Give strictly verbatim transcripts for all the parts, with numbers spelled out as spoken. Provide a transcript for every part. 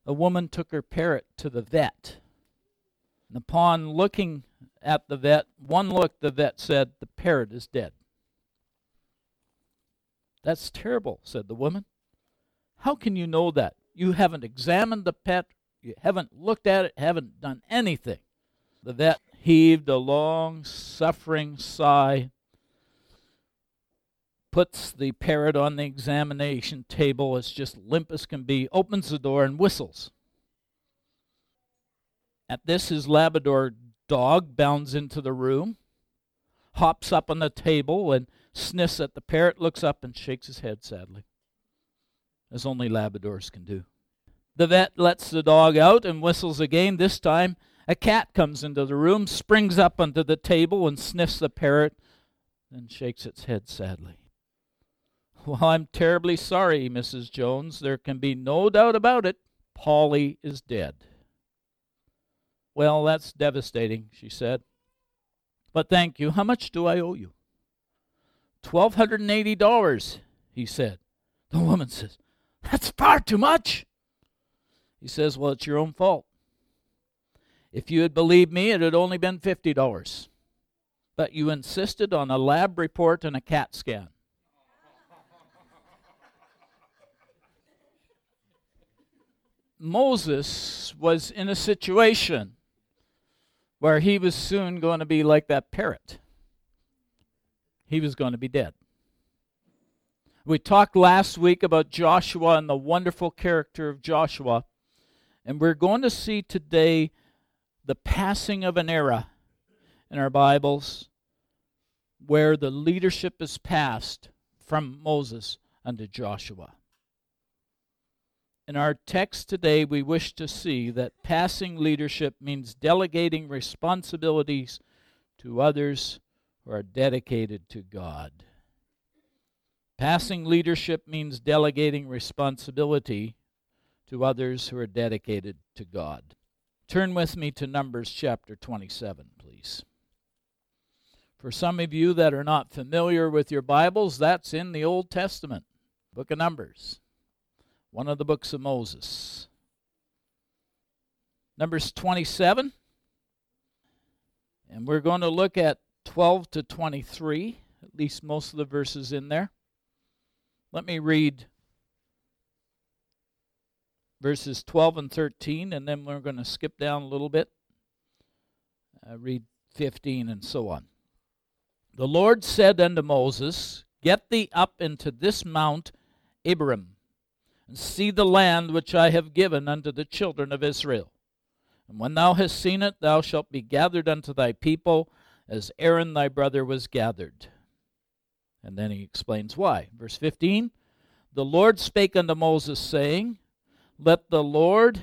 A woman took her parrot to the vet. And upon looking at the vet, one look, the vet said, "The parrot is dead." "That's terrible," said the woman. "How can you know that? You haven't examined the pet, you haven't looked at it, haven't done anything." The vet heaved a long, suffering sigh, puts the parrot on the examination table, it's just limp as can be, opens the door and whistles. At this, his Labrador dog bounds into the room, hops up on the table and sniffs at the parrot, looks up and shakes his head sadly, as only Labradors can do. The vet lets the dog out and whistles again. This time, a cat comes into the room, springs up onto the table and sniffs the parrot, then shakes its head sadly. "Well, I'm terribly sorry, Missus Jones. There can be no doubt about it. Polly is dead." "Well, that's devastating," she said. "But thank you. How much do I owe you?" Twelve hundred and eighty dollars, he said. The woman says, "That's far too much." He says, "Well, it's your own fault. If you had believed me, it had only been fifty dollars. But you insisted on a lab report and a CAT scan." Moses was in a situation where he was soon going to be like that parrot. He was going to be dead. We talked last week about Joshua and the wonderful character of Joshua, and we're going to see today the passing of an era in our Bibles where the leadership is passed from Moses unto Joshua. In our text today, we wish to see that passing leadership means delegating responsibilities to others who are dedicated to God. Passing leadership means delegating responsibility to others who are dedicated to God. Turn with me to Numbers chapter twenty-seven, please. For some of you that are not familiar with your Bibles, that's in the Old Testament, book of Numbers, one of the books of Moses. Numbers twenty-seven, and we're going to look at twelve to twenty-three, at least most of the verses in there. Let me read verses twelve and thirteen, and then we're going to skip down a little bit. Uh, read fifteen and so on. "The Lord said unto Moses, Get thee up into this mount Abiram, and see the land which I have given unto the children of Israel. And when thou hast seen it, thou shalt be gathered unto thy people, as Aaron thy brother was gathered." And then he explains why. Verse fifteen, "The Lord spake unto Moses, saying, Let the Lord,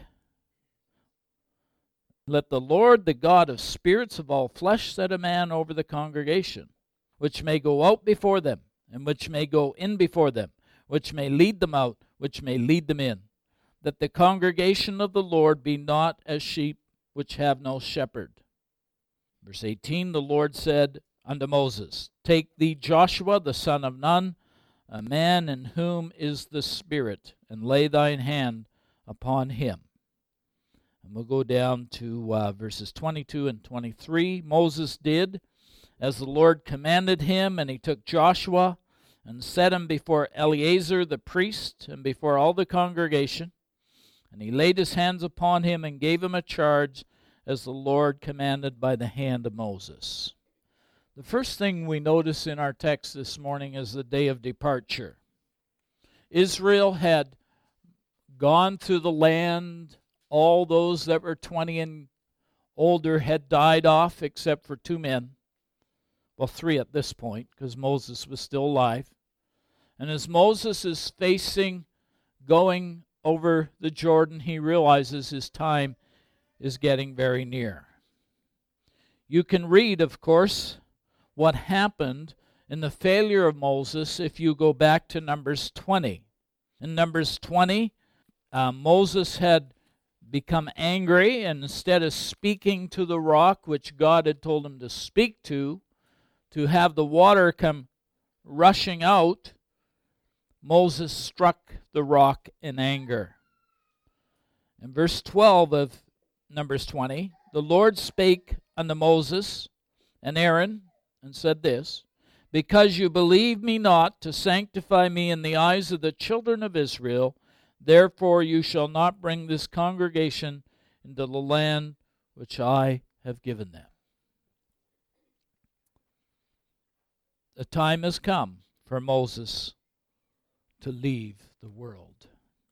let the Lord, the God of spirits of all flesh, set a man over the congregation, which may go out before them, and which may go in before them, which may lead them out, which may lead them in, that the congregation of the Lord be not as sheep which have no shepherd." Verse eighteen, "The Lord said unto Moses, Take thee Joshua the son of Nun, a man in whom is the Spirit, and lay thine hand upon him." And we'll go down to uh, verses twenty-two and twenty-three. "Moses did as the Lord commanded him, and he took Joshua and set him before Eleazar the priest and before all the congregation. And he laid his hands upon him and gave him a charge as the Lord commanded by the hand of Moses." The first thing we notice in our text this morning is the day of departure. Israel had gone through the land. All those that were twenty and older had died off except for two men. Well, three at this point, because Moses was still alive. And as Moses is facing going over the Jordan, he realizes his time is getting very near. You can read, of course, what happened in the failure of Moses if you go back to Numbers twenty. In Numbers twenty, uh, Moses had become angry, and instead of speaking to the rock, which God had told him to speak to, to have the water come rushing out, Moses struck the rock in anger. In verse twelve of Numbers twenty, the Lord spake unto Moses and Aaron, and said this, Because you believe me not to sanctify me in the eyes of the children of Israel, therefore you shall not bring this congregation into the land which I have given them. The time has come for Moses to leave the world.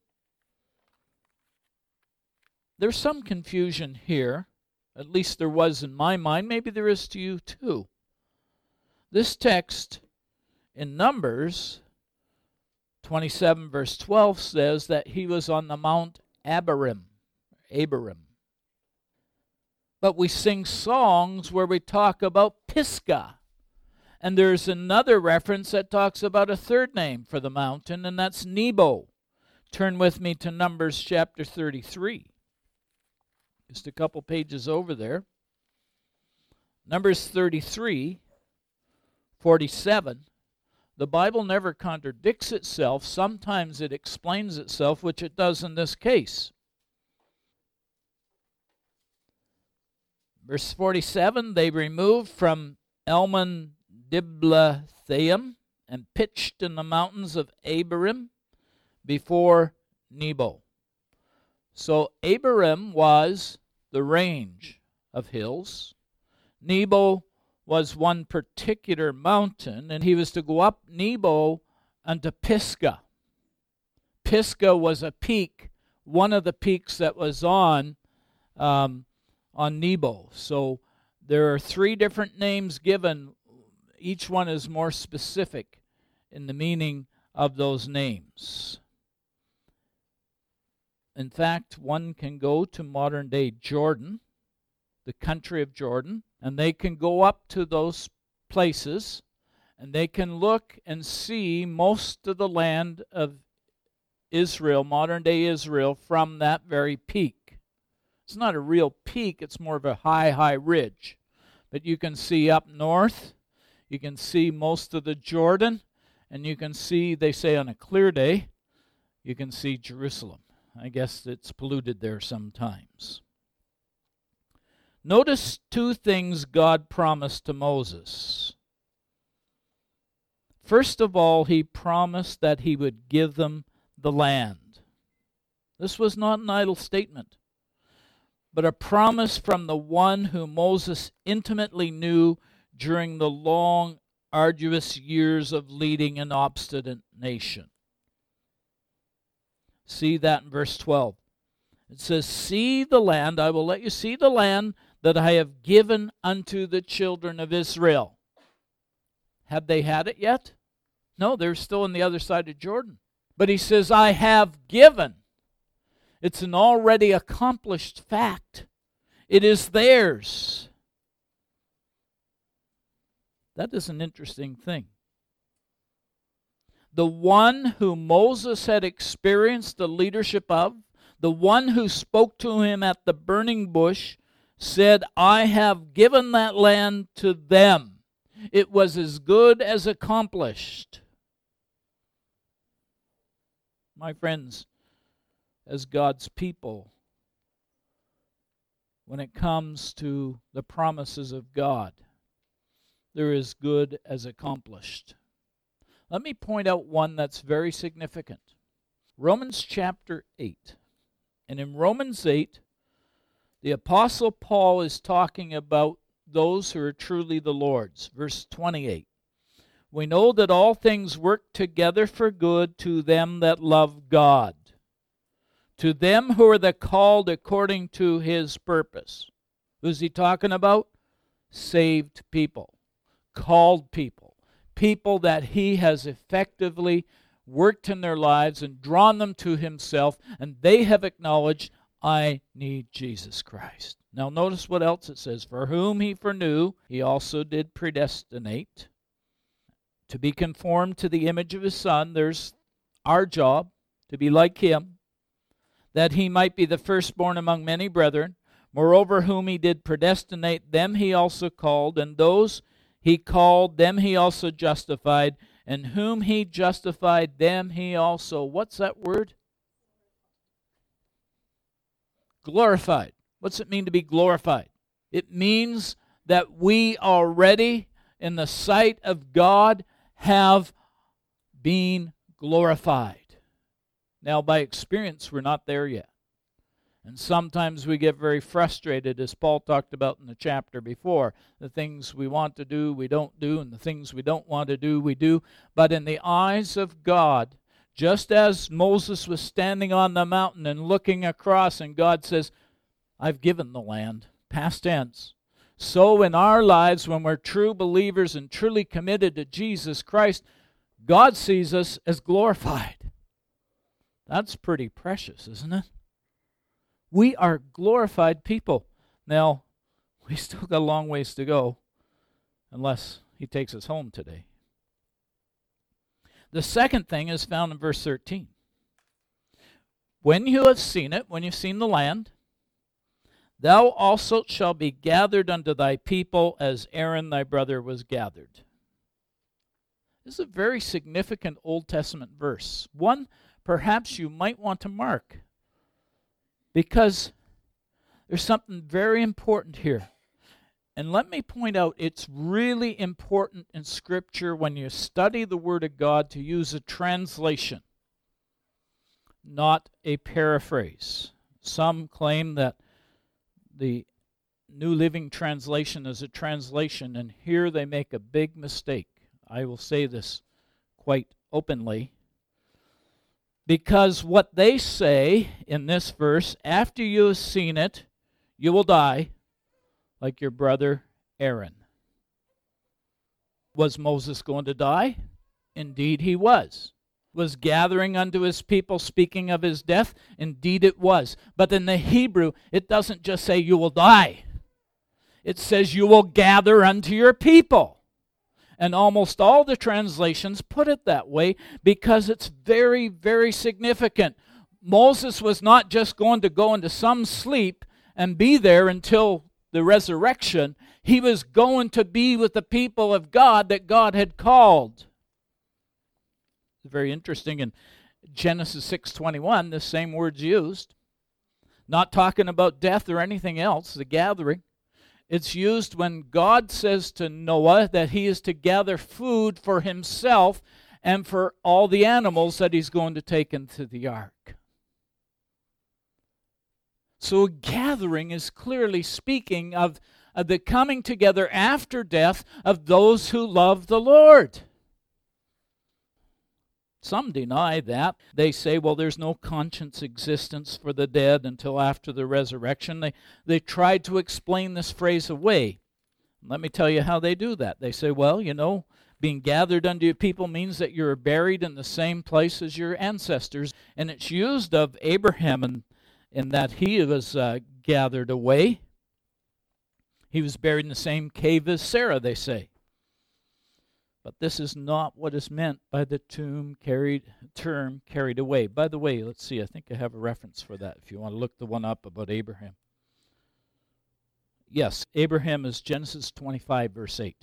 There's some confusion here, at least there was in my mind, maybe there is to you too. This text in Numbers twenty-seven verse twelve says that he was on the Mount Abarim, Abarim. But we sing songs where we talk about Pisgah. And there's another reference that talks about a third name for the mountain, and that's Nebo. Turn with me to Numbers chapter thirty-three. Just a couple pages over there. Numbers thirty-three, forty-seven. The Bible never contradicts itself. Sometimes it explains itself, which it does in this case. Verse forty-seven, they removed from Elmon Diblathaim and pitched in the mountains of Abarim before Nebo. So Abarim was the range of hills. Nebo was one particular mountain, and he was to go up Nebo unto Pisgah. Pisgah was a peak, one of the peaks that was on um, on Nebo. So there are three different names given. Each one is more specific in the meaning of those names. In fact, one can go to modern-day Jordan, the country of Jordan, and they can go up to those places, and they can look and see most of the land of Israel, modern-day Israel, from that very peak. It's not a real peak, it's more of a high, high ridge. But you can see up north, you can see most of the Jordan, and you can see, they say on a clear day, you can see Jerusalem. I guess it's polluted there sometimes. Notice two things God promised to Moses. First of all, he promised that he would give them the land. This was not an idle statement, but a promise from the one whom Moses intimately knew during the long, arduous years of leading an obstinate nation. See that in verse twelve. It says, See the land, I will let you see the land that I have given unto the children of Israel. Have they had it yet? No, they're still on the other side of Jordan. But he says, I have given. It's an already accomplished fact. It is theirs. That is an interesting thing. The one who Moses had experienced the leadership of, the one who spoke to him at the burning bush, said, I have given that land to them. It was as good as accomplished. My friends, as God's people, when it comes to the promises of God, they're as good as accomplished. Let me point out one that's very significant. Romans chapter eight. And in Romans eight, the Apostle Paul is talking about those who are truly the Lord's. Verse twenty-eight. We know that all things work together for good to them that love God, to them who are the called according to his purpose. Who's he talking about? Saved people, called people, people that he has effectively worked in their lives and drawn them to himself, and they have acknowledged, I need Jesus Christ. Now notice what else it says. For whom he foreknew, he also did predestinate to be conformed to the image of his Son. There's our job, to be like him, that he might be the firstborn among many brethren. Moreover, whom he did predestinate, them he also called, and those he called, them he also justified, and whom he justified, them he also, what's that word? glorified. What's it mean to be glorified? It means that we already, in the sight of God, have been glorified. Now, by experience, we're not there yet. And sometimes we get very frustrated, as Paul talked about in the chapter before. The things we want to do, we don't do, and the things we don't want to do, we do. But in the eyes of God, just as Moses was standing on the mountain and looking across, and God says, I've given the land, past tense. So in our lives, when we're true believers and truly committed to Jesus Christ, God sees us as glorified. That's pretty precious, isn't it? We are glorified people. Now, we still got a long ways to go, unless he takes us home today. The second thing is found in verse thirteen. When you have seen it, when you've seen the land, thou also shalt be gathered unto thy people as Aaron thy brother was gathered. This is a very significant Old Testament verse. One perhaps you might want to mark, because there's something very important here. And let me point out, it's really important in Scripture when you study the Word of God to use a translation, not a paraphrase. Some claim that the New Living Translation is a translation, and here they make a big mistake. I will say this quite openly, because what they say in this verse, after you have seen it, you will die like your brother Aaron. Was Moses going to die? Indeed he was. Was gathering unto his people speaking of his death? Indeed it was. But in the Hebrew, it doesn't just say you will die. It says you will gather unto your people. And almost all the translations put it that way because it's very, very significant. Moses was not just going to go into some sleep and be there until the resurrection. He was going to be with the people of God that God had called. It's very interesting. In Genesis six twenty-one, the same word's used. Not talking about death or anything else, the gathering. It's used when God says to Noah that he is to gather food for himself and for all the animals that he's going to take into the ark. So a gathering is clearly speaking of, of the coming together after death of those who love the Lord. Some deny that. They say, well, there's no conscious existence for the dead until after the resurrection. They, they tried to explain this phrase away. Let me tell you how they do that. They say, well, you know, being gathered unto your people means that you're buried in the same place as your ancestors. And it's used of Abraham in, in that he was uh, gathered away. He was buried in the same cave as Sarah, they say. But this is not what is meant by the tomb carried, term carried away. By the way, let's see, I think I have a reference for that if you want to look the one up about Abraham. Yes, Abraham is Genesis twenty-five, verse eight.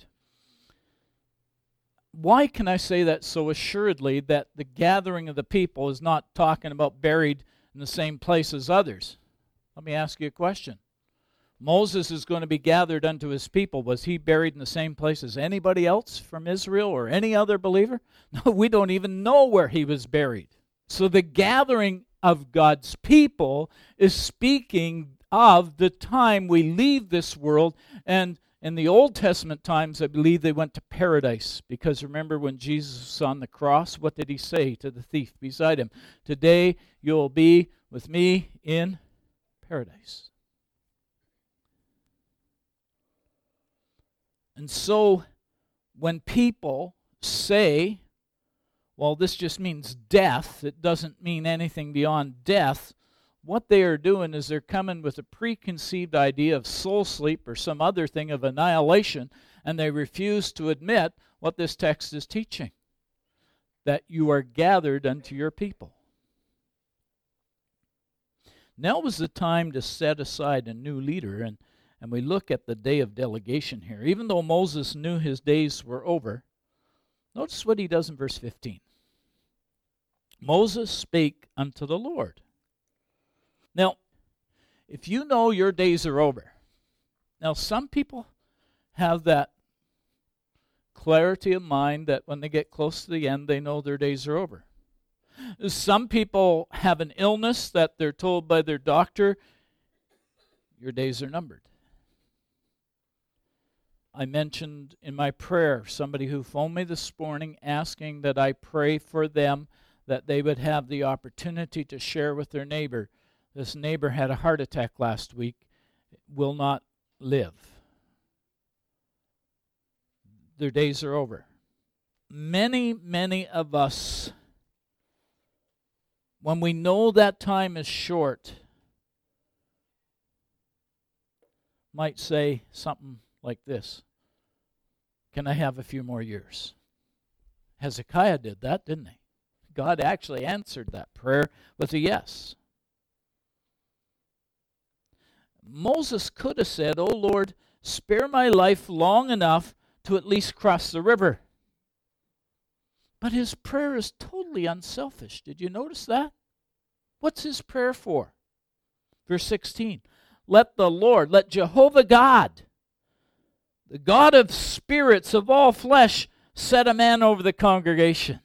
Why can I say that so assuredly, that the gathering of the people is not talking about buried in the same place as others? Let me ask you a question. Moses is going to be gathered unto his people. Was he buried in the same place as anybody else from Israel or any other believer? No, we don't even know where he was buried. So the gathering of God's people is speaking of the time we leave this world. And in the Old Testament times, I believe they went to paradise. Because remember when Jesus was on the cross, what did he say to the thief beside him? Today you'll be with me in paradise. And so when people say, well, this just means death, it doesn't mean anything beyond death, what they are doing is they're coming with a preconceived idea of soul sleep or some other thing of annihilation, and they refuse to admit what this text is teaching, that you are gathered unto your people. Now was the time to set aside a new leader, and And we look at the day of delegation here. Even though Moses knew his days were over, notice what he does in verse fifteen. Moses spake unto the Lord. Now, if you know your days are over. Now, some people have that clarity of mind that when they get close to the end, they know their days are over. Some people have an illness that they're told by their doctor, your days are numbered. I mentioned in my prayer somebody who phoned me this morning asking that I pray for them, that they would have the opportunity to share with their neighbor. This neighbor had a heart attack last week, will not live. Their days are over. Many, many of us, when we know that time is short, might say something like this: can I have a few more years? Hezekiah did that, didn't he? God actually answered that prayer with a yes. Moses could have said, "Oh Lord, spare my life long enough to at least cross the river." But his prayer is totally unselfish. Did you notice that? What's his prayer for? Verse sixteen, let the Lord, let Jehovah God, the God of spirits of all flesh, set a man over the congregation.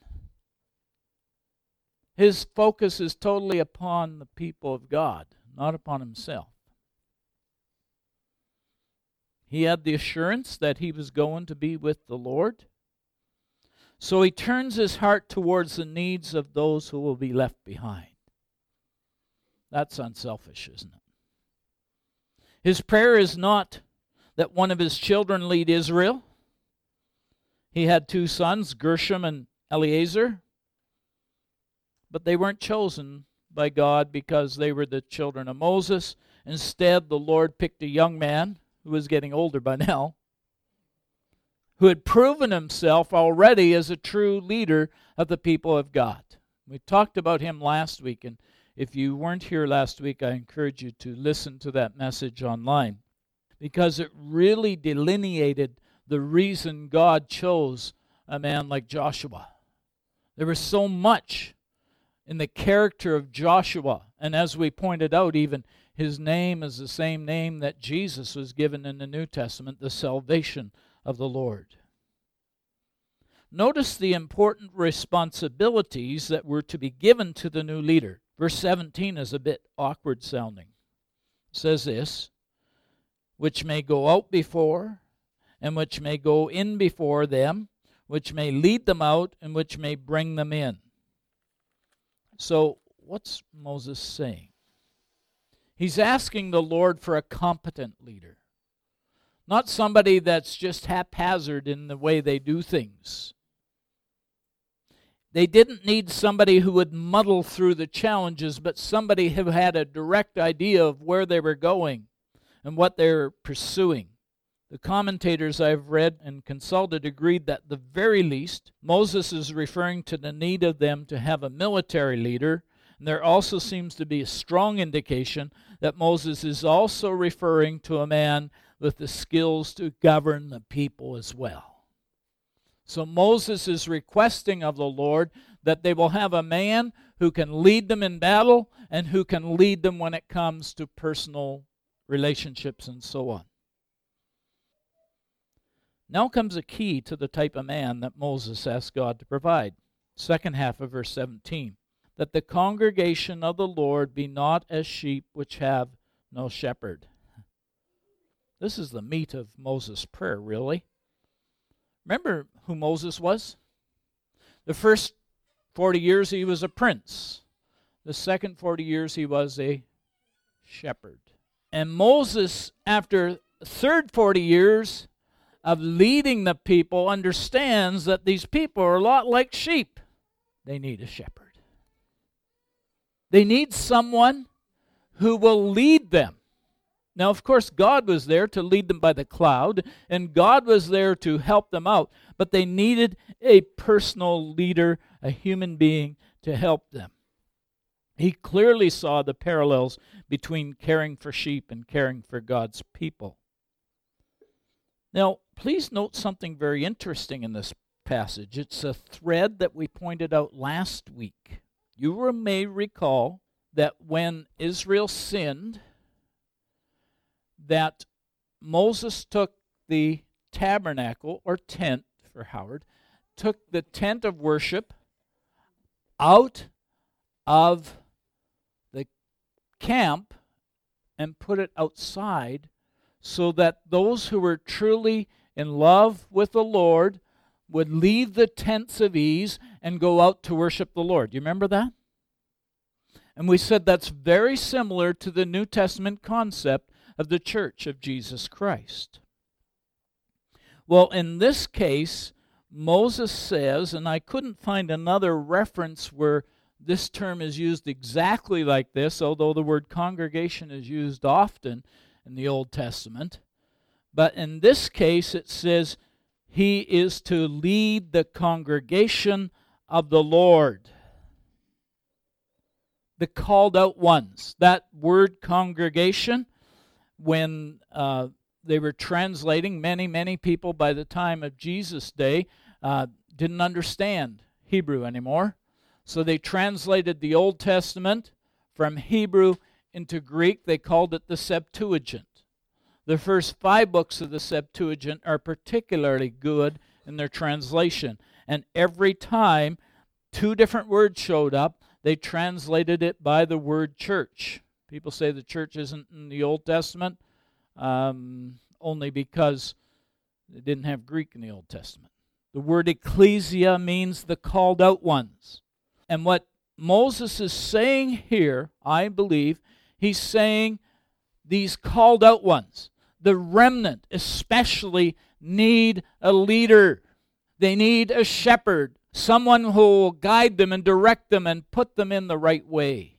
His focus is totally upon the people of God, not upon himself. He had the assurance that he was going to be with the Lord. So he turns his heart towards the needs of those who will be left behind. That's unselfish, isn't it? His prayer is not that one of his children lead Israel. He had two sons, Gershom and Eleazar, but they weren't chosen by God because they were the children of Moses. Instead, the Lord picked a young man who was getting older by now, who had proven himself already as a true leader of the people of God. We talked about him last week, and if you weren't here last week, I encourage you to listen to that message online, because it really delineated the reason God chose a man like Joshua. There was so much in the character of Joshua, and as we pointed out, even his name is the same name that Jesus was given in the New Testament, the salvation of the Lord. Notice the important responsibilities that were to be given to the new leader. Verse seventeen is a bit awkward sounding. It says this, which may go out before, and which may go in before them, which may lead them out, and which may bring them in. So, what's Moses saying? He's asking the Lord for a competent leader. Not somebody that's just haphazard in the way they do things. They didn't need somebody who would muddle through the challenges, but somebody who had a direct idea of where they were going and what they were pursuing. The commentators I've read and consulted agreed that at the very least, Moses is referring to the need of them to have a military leader. And there also seems to be a strong indication that Moses is also referring to a man with the skills to govern the people as well. So Moses is requesting of the Lord that they will have a man who can lead them in battle and who can lead them when it comes to personal relationships and so on. Now comes a key to the type of man that Moses asked God to provide. Second half of verse seventeen. That the congregation of the Lord be not as sheep which have no shepherd. This is the meat of Moses' prayer, really. Remember who Moses was? The first forty years he was a prince. The second forty years he was a shepherd. And Moses, after the third forty years of leading the people, understands that these people are a lot like sheep. They need a shepherd. They need someone who will lead them. Now, of course, God was there to lead them by the cloud, and God was there to help them out, but they needed a personal leader, a human being, to help them. He clearly saw the parallels between caring for sheep and caring for God's people. Now, please note something very interesting in this passage. It's a thread that we pointed out last week. You may recall that when Israel sinned, that Moses took the tabernacle, or tent for Howard, took the tent of worship out of the camp and put it outside so that those who were truly in love with the Lord would leave the tents of ease and go out to worship the Lord. Do you remember that? And we said that's very similar to the New Testament concept of the Church of Jesus Christ. Well, in this case, Moses says, and I couldn't find another reference where this term is used exactly like this, although the word congregation is used often in the Old Testament. But in this case, it says he is to lead the congregation of the Lord. The called out ones. That word congregation, when uh, they were translating, many, many people by the time of Jesus' day uh, didn't understand Hebrew anymore. So they translated the Old Testament from Hebrew into Greek. They called it the Septuagint. The first five books of the Septuagint are particularly good in their translation. And every time two different words showed up, they translated it by the word church. People say the church isn't in the Old Testament um, only because they didn't have Greek in the Old Testament. The word ecclesia means the called out ones. And what Moses is saying here, I believe, he's saying these called out ones, the remnant especially, need a leader. They need a shepherd, someone who will guide them and direct them and put them in the right way.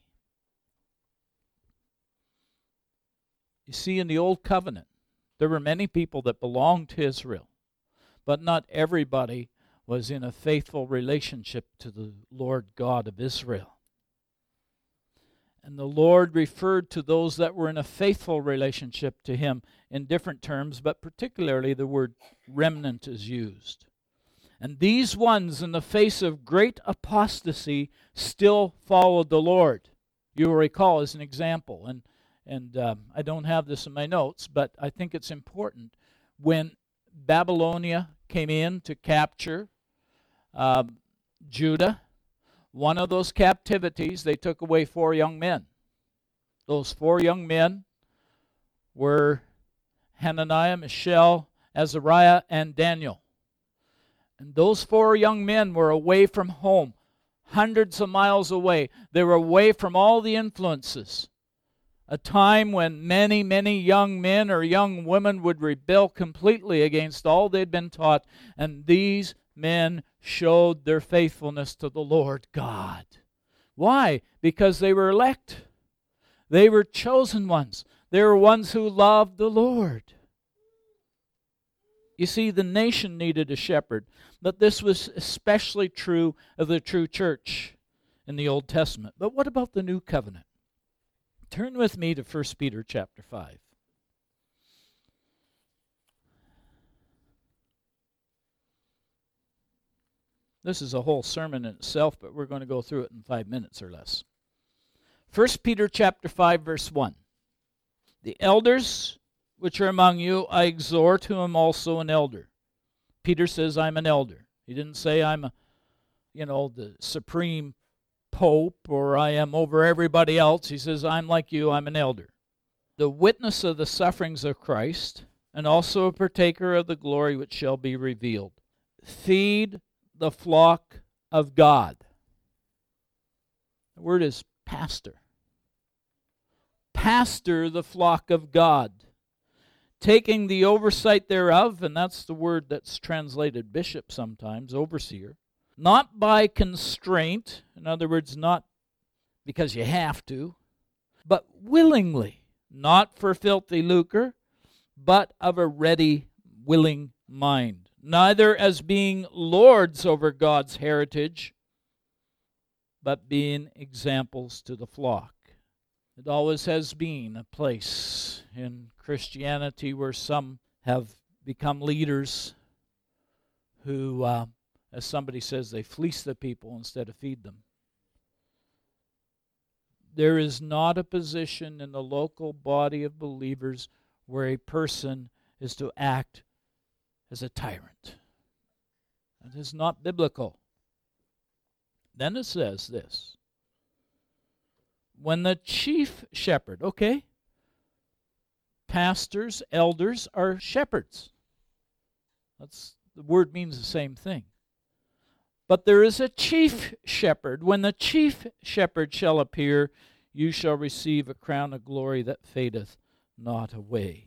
You see, in the Old Covenant, there were many people that belonged to Israel, but not everybody was in a faithful relationship to the Lord God of Israel. And the Lord referred to those that were in a faithful relationship to Him in different terms, but particularly the word remnant is used. And these ones, in the face of great apostasy, still followed the Lord. You will recall as an example, and, and um, I don't have this in my notes, but I think it's important. When Babylonia came in to capture uh, Judah, one of those captivities, they took away four young men. Those four young men were Hananiah, Mishael, Azariah, and Daniel. And those four young men were away from home, hundreds of miles away. They were away from all the influences. A time when many, many young men or young women would rebel completely against all they'd been taught. And these men showed their faithfulness to the Lord God. Why? Because they were elect. They were chosen ones. They were ones who loved the Lord. You see, the nation needed a shepherd, but this was especially true of the true church in the Old Testament. But what about the New Covenant? Turn with me to First Peter chapter five. This is a whole sermon in itself, but we're going to go through it in five minutes or less. First Peter chapter five, verse one. The elders which are among you, I exhort, who am also an elder. Peter says, I'm an elder. He didn't say I'm, a, you know, the supreme pope or I am over everybody else. He says, I'm like you, I'm an elder. The witness of the sufferings of Christ, and also a partaker of the glory which shall be revealed. Feed the flock of God. The word is pastor. Pastor the flock of God, taking the oversight thereof, and that's the word that's translated bishop sometimes, overseer, not by constraint, in other words, not because you have to, but willingly, not for filthy lucre, but of a ready, willing mind, neither as being lords over God's heritage, but being examples to the flock. It always has been a place in Christianity where some have become leaders who, uh, as somebody says, they fleece the people instead of feed them. There is not a position in the local body of believers where a person is to act as a tyrant. That is not biblical. Then it says this. When the chief shepherd, okay, pastors, elders are shepherds. That's, the word means the same thing. But there is a chief shepherd. When the chief shepherd shall appear, you shall receive a crown of glory that fadeth not away.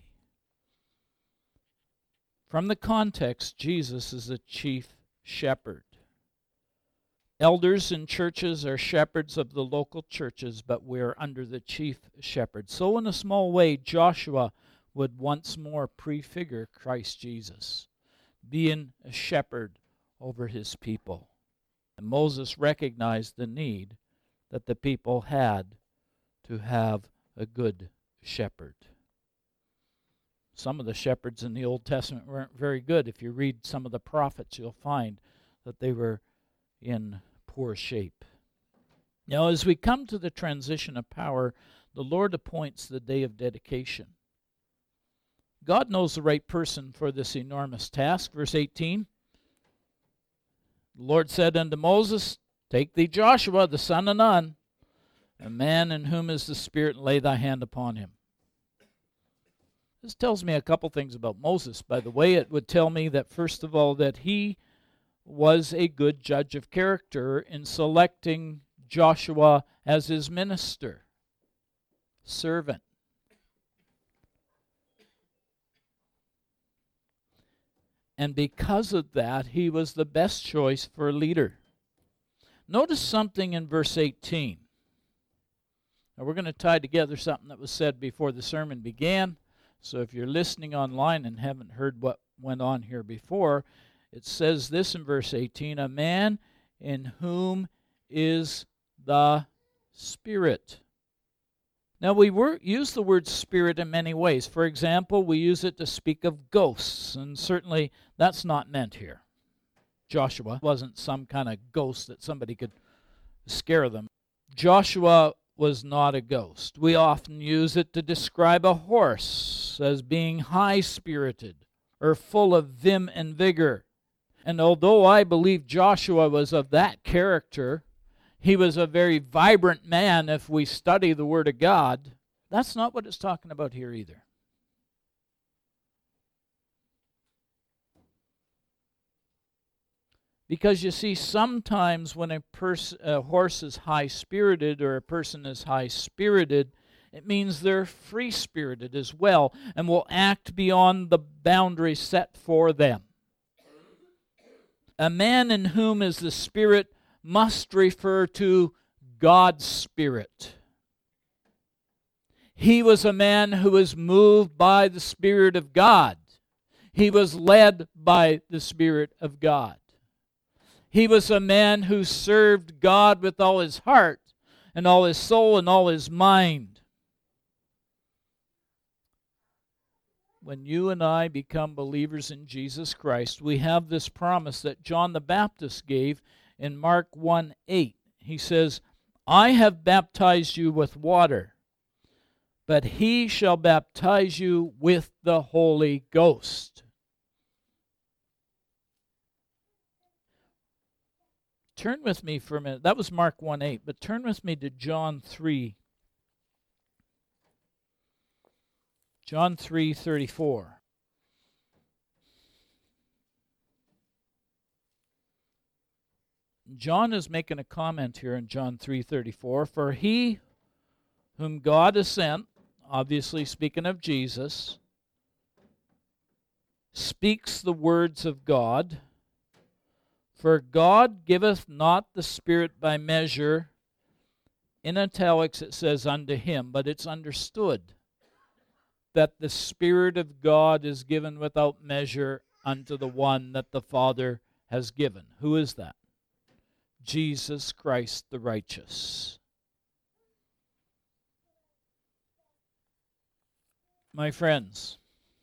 From the context, Jesus is the chief shepherd. Elders in churches are shepherds of the local churches, but we're under the chief shepherd. So in a small way, Joshua would once more prefigure Christ Jesus, being a shepherd over his people. And Moses recognized the need that the people had to have a good shepherd. Some of the shepherds in the Old Testament weren't very good. If you read some of the prophets, you'll find that they were in poor shape. Now, as we come to the transition of power, the Lord appoints the day of dedication. God knows the right person for this enormous task. Verse eighteen, the Lord said unto Moses, take thee Joshua, the son of Nun, a man in whom is the Spirit, and lay thy hand upon him. This tells me a couple things about Moses. By the way, it would tell me that, first of all, that he was a good judge of character in selecting Joshua as his minister, servant. And because of that, he was the best choice for a leader. Notice something in verse eighteen. Now we're going to tie together something that was said before the sermon began. So if you're listening online and haven't heard what went on here before, it says this in verse eighteen, a man in whom is the Spirit. Now we were, use the word spirit in many ways. For example, we use it to speak of ghosts, and certainly that's not meant here. Joshua wasn't some kind of ghost that somebody could scare them. Joshua was not a ghost. We often use it to describe a horse as being high-spirited or full of vim and vigor. And although I believe Joshua was of that character, he was a very vibrant man if we study the Word of God. That's not what it's talking about here either. Because you see, sometimes when a, pers- a horse is high-spirited or a person is high-spirited, it means they're free-spirited as well and will act beyond the boundaries set for them. A man in whom is the Spirit must refer to God's Spirit. He was a man who was moved by the Spirit of God. He was led by the Spirit of God. He was a man who served God with all his heart and all his soul and all his mind. When you and I become believers in Jesus Christ, we have this promise that John the Baptist gave in Mark one eight. He says, I have baptized you with water, but he shall baptize you with the Holy Ghost. Turn with me for a minute. That was Mark one eight, but turn with me to John three. John three thirty-four. John is making a comment here in John three thirty-four. For he whom God has sent, obviously speaking of Jesus, speaks the words of God. For God giveth not the Spirit by measure. In italics it says unto him, but it's understood that the Spirit of God is given without measure unto the one that the Father has given. Who is that? Jesus Christ the righteous. My friends,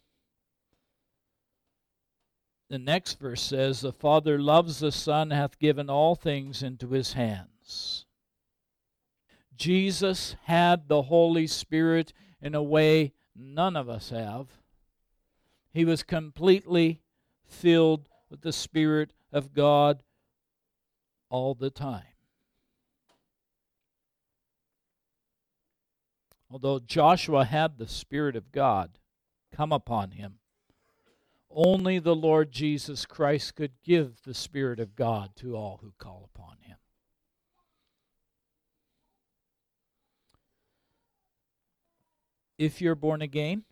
the next verse says, the Father loves the Son, hath given all things into his hands. Jesus had the Holy Spirit in a way None of us have. He was completely filled with the Spirit of God all the time. Although Joshua had the Spirit of God come upon him, only the Lord Jesus Christ could give the Spirit of God to all who call upon him. If you're born again,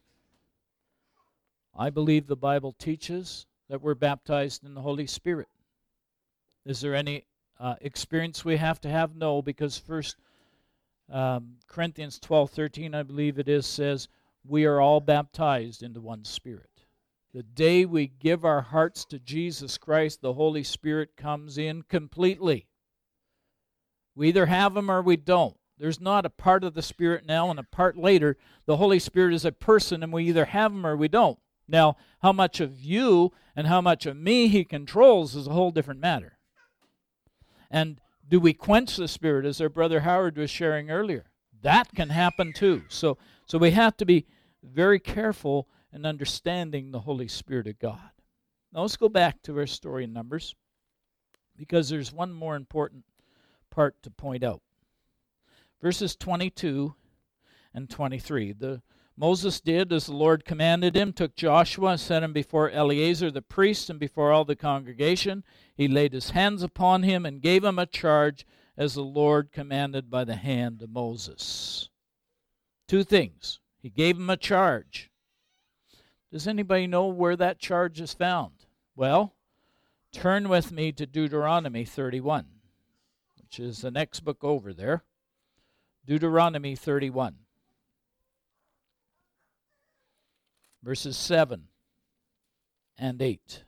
I believe the Bible teaches that we're baptized in the Holy Spirit. Is there any uh, experience we have to have? No, because First um, Corinthians twelve thirteen, I believe it is, says we are all baptized into one Spirit. The day we give our hearts to Jesus Christ, the Holy Spirit comes in completely. We either have Him or we don't. There's not a part of the Spirit now and a part later. The Holy Spirit is a person, and we either have Him or we don't. Now, how much of you and how much of me He controls is a whole different matter. And do we quench the Spirit, as our brother Howard was sharing earlier? That can happen too. So, so we have to be very careful in understanding the Holy Spirit of God. Now let's go back to our story in Numbers, because there's one more important part to point out. Verses twenty-two and twenty-three. The Moses did as the Lord commanded him, took Joshua and set him before Eleazar the priest and before all the congregation. He laid his hands upon him and gave him a charge as the Lord commanded by the hand of Moses. Two things. He gave him a charge. Does anybody know where that charge is found? Well, turn with me to Deuteronomy thirty-one, which is the next book over there. Deuteronomy thirty-one. Verses seven and eight.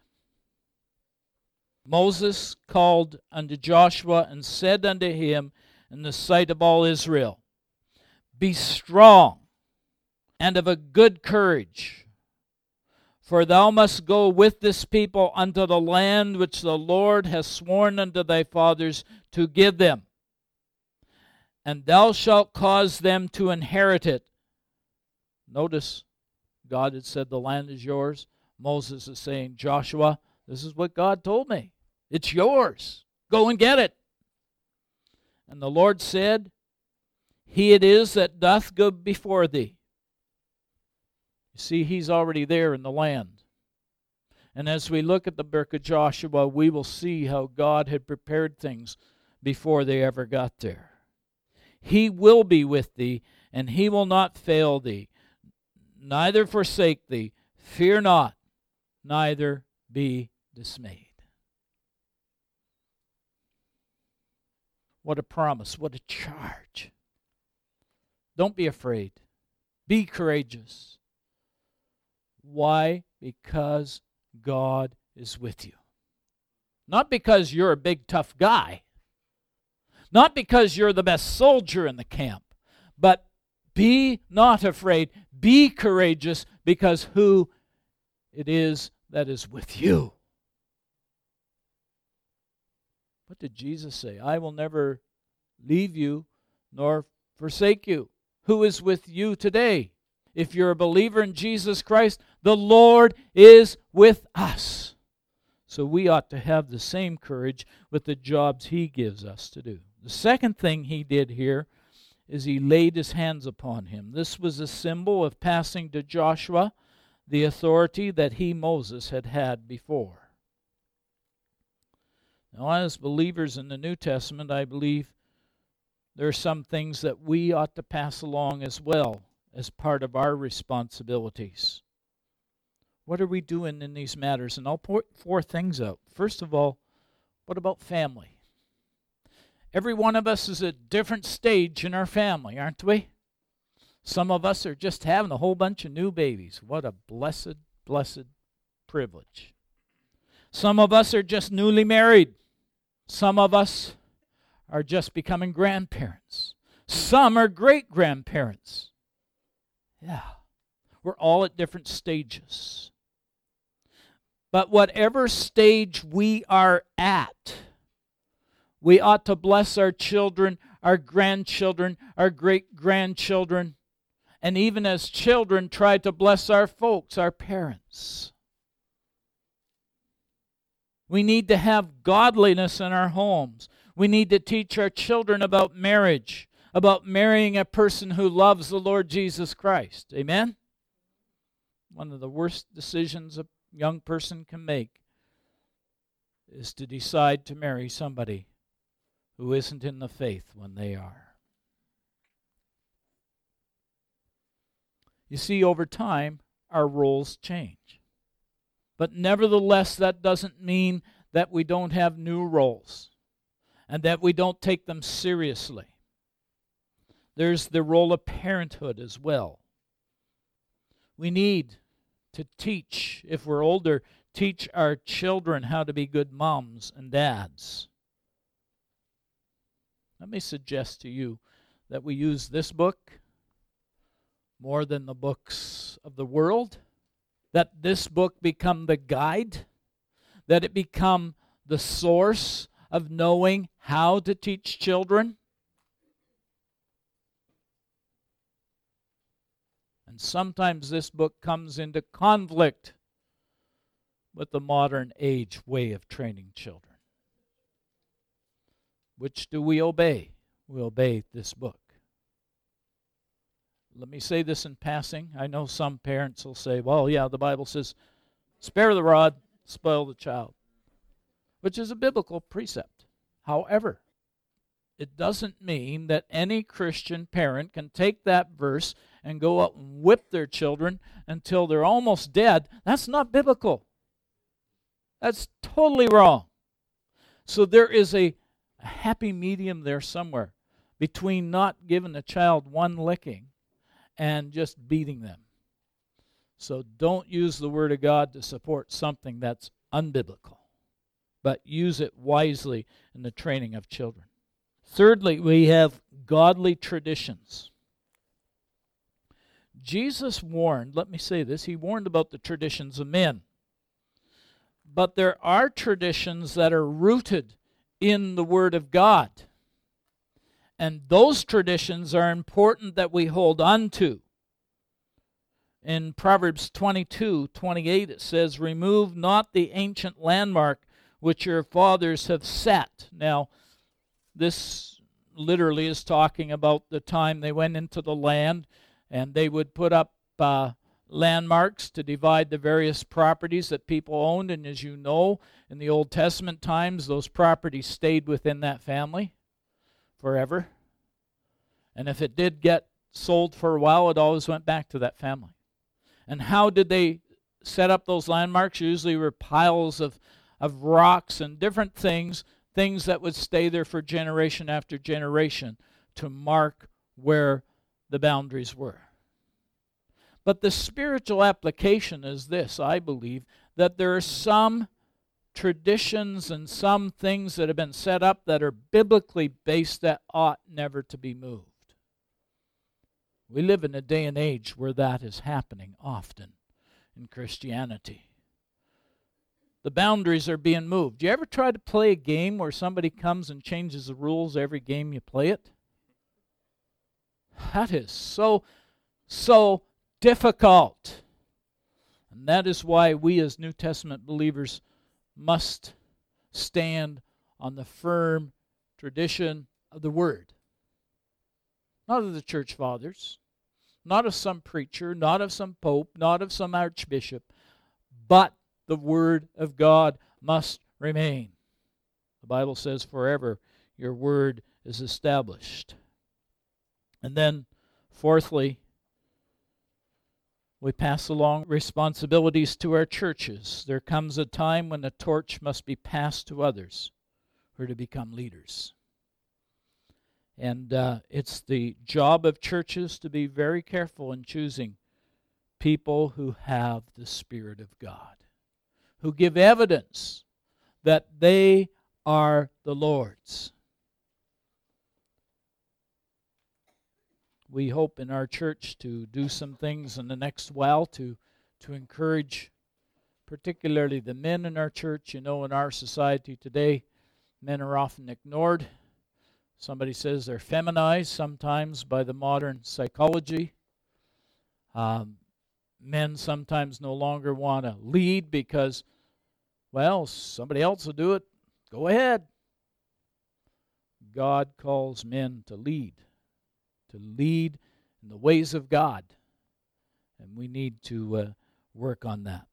Moses called unto Joshua and said unto him in the sight of all Israel, Be strong and of a good courage, for thou must go with this people unto the land which the Lord hath sworn unto thy fathers to give them. And thou shalt cause them to inherit it. Notice, God had said the land is yours. Moses is saying, Joshua, this is what God told me. It's yours. Go and get it. And the Lord said, He it is that doth go before thee. You see, He's already there in the land. And as we look at the book of Joshua, we will see how God had prepared things before they ever got there. He will be with thee, and He will not fail thee, neither forsake thee. Fear not, neither be dismayed. What a promise, what a charge. Don't be afraid. Be courageous. Why? Because God is with you. Not because you're a big tough guy. Not because you're the best soldier in the camp. But be not afraid. Be courageous, because who it is that is with you. What did Jesus say? I will never leave you nor forsake you. Who is with you today? If you're a believer in Jesus Christ, the Lord is with us. So we ought to have the same courage with the jobs He gives us to do. The second thing He did here is He laid His hands upon him. This was a symbol of passing to Joshua the authority that he, Moses, had had before. Now, as believers in the New Testament, I believe there are some things that we ought to pass along as well as part of our responsibilities. What are we doing in these matters? And I'll point four things out. First of all, what about family? Every one of us is at a different stage in our family, aren't we? Some of us are just having a whole bunch of new babies. What a blessed, blessed privilege. Some of us are just newly married. Some of us are just becoming grandparents. Some are great-grandparents. Yeah, we're all at different stages. But whatever stage we are at, we ought to bless our children, our grandchildren, our great-grandchildren, and even as children try to bless our folks, our parents. We need to have godliness in our homes. We need to teach our children about marriage, about marrying a person who loves the Lord Jesus Christ. Amen? One of the worst decisions a young person can make is to decide to marry somebody who isn't in the faith when they are. You see, over time, our roles change. But nevertheless, that doesn't mean that we don't have new roles and that we don't take them seriously. There's the role of parenthood as well. We need to teach, if we're older, teach our children how to be good moms and dads. Let me suggest to you that we use this book more than the books of the world, that this book become the guide, that it become the source of knowing how to teach children. And sometimes this book comes into conflict with the modern age way of training children. Which do we obey? We obey this book. Let me say this in passing. I know some parents will say, well, yeah, the Bible says, spare the rod, spoil the child, which is a biblical precept. However, it doesn't mean that any Christian parent can take that verse and go out and whip their children until they're almost dead. That's not biblical. That's totally wrong. So there is a, a happy medium there somewhere between not giving a child one licking and just beating them. So don't use the Word of God to support something that's unbiblical, but use it wisely in the training of children. Thirdly, we have godly traditions. Jesus warned, let me say this, he warned about the traditions of men. But there are traditions that are rooted in the Word of God. And those traditions are important that we hold on to. In Proverbs twenty-two twenty-eight it says, remove not the ancient landmark which your fathers have set. Now, this literally is talking about the time they went into the land and they would put up uh, landmarks to divide the various properties that people owned. And as you know, in the Old Testament times, those properties stayed within that family forever. And if it did get sold for a while, it always went back to that family. And how did they set up those landmarks? Usually were piles of, of rocks and different things, things that would stay there for generation after generation to mark where the boundaries were. But the spiritual application is this, I believe, that there are some traditions and some things that have been set up that are biblically based that ought never to be moved. We live in a day and age where that is happening often in Christianity. The boundaries are being moved. Do you ever try to play a game where somebody comes and changes the rules every game you play it? That is so, so difficult. And that is why we as New Testament believers must stand on the firm tradition of the Word. Not of the church fathers, not of some preacher, not of some pope, not of some archbishop, but the Word of God must remain. The Bible says, forever your word is established. And then, fourthly, we pass along responsibilities to our churches. There comes a time when the torch must be passed to others who are to become leaders. And uh, it's the job of churches to be very careful in choosing people who have the Spirit of God, who give evidence that they are the Lord's. We hope in our church to do some things in the next while to, to encourage particularly the men in our church. You know, in our society today, men are often ignored. Somebody says they're feminized sometimes by the modern psychology. Um, men sometimes no longer want to lead because, well, somebody else will do it. Go ahead. God calls men to lead, to lead in the ways of God. And we need to uh, work on that.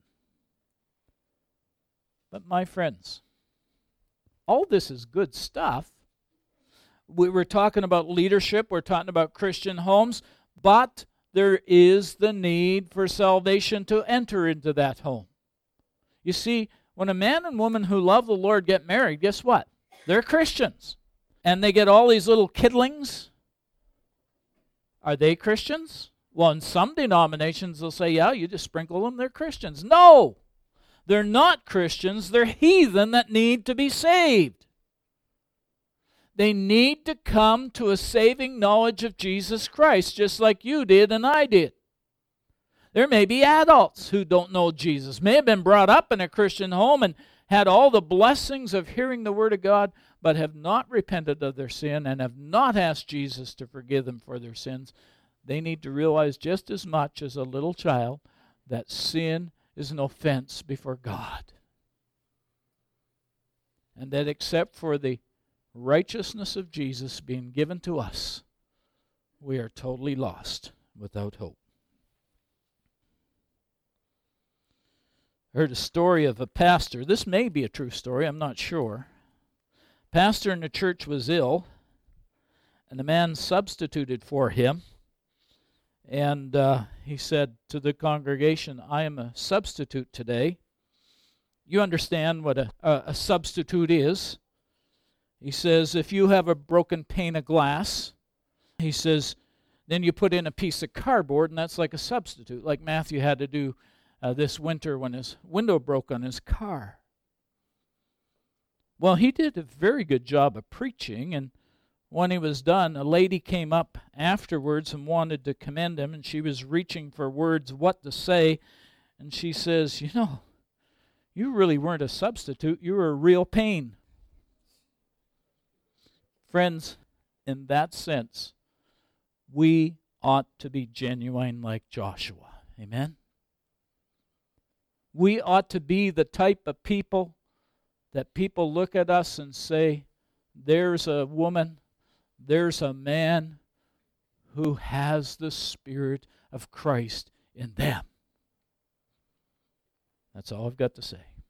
But my friends, all this is good stuff. We were talking about leadership. We're talking about Christian homes. But there is the need for salvation to enter into that home. You see, when a man and woman who love the Lord get married, guess what? They're Christians. And they get all these little kidlings. Are they Christians? Well, in some denominations, they'll say, yeah, you just sprinkle them, they're Christians. No! They're not Christians. They're heathen that need to be saved. They need to come to a saving knowledge of Jesus Christ, just like you did and I did. There may be adults who don't know Jesus, may have been brought up in a Christian home and had all the blessings of hearing the Word of God, but have not repented of their sin and have not asked Jesus to forgive them for their sins. They need to realize just as much as a little child that sin is an offense before God. And that except for the righteousness of Jesus being given to us, we are totally lost without hope. I heard a story of a pastor. This may be a true story, I'm not sure. Pastor in the church was ill, and the man substituted for him. And uh, he said to the congregation, I am a substitute today. You understand what a, a, a substitute is. He says, if you have a broken pane of glass, he says, then you put in a piece of cardboard, and that's like a substitute, like Matthew had to do uh, this winter when his window broke on his car. Well, he did a very good job of preaching, and when he was done, a lady came up afterwards and wanted to commend him, and she was reaching for words what to say, and she says, you know, you really weren't a substitute, you were a real pain. Friends, in that sense, we ought to be genuine like Joshua. Amen? We ought to be the type of people that people look at us and say, there's a woman, there's a man who has the Spirit of Christ in them. That's all I've got to say.